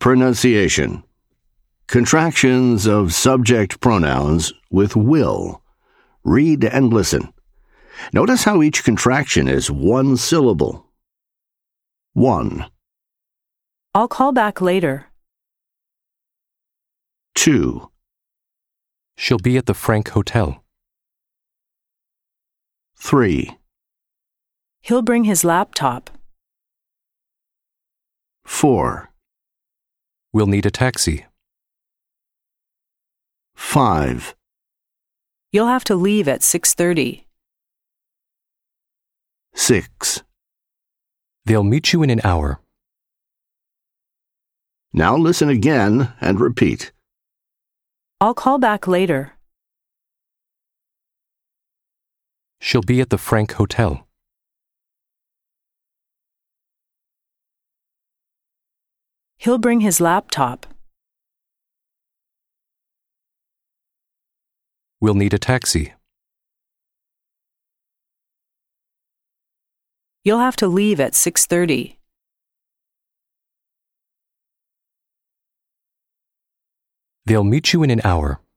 Pronunciation. Contractions of subject pronouns with will. Read and listen. Notice how each contraction is one syllable. 1, I'll call back later. 2, She'll be at the Frank Hotel. 3, He'll bring his laptop. 4, We'll need a taxi. 5, You'll have to leave at 6:30. 6. They'll meet you in an hour. Now listen again and repeat. I'll call back later. She'll be at the Frank Hotel. He'll bring his laptop. We'll need a taxi. You'll have to leave at 6:30. They'll meet you in an hour.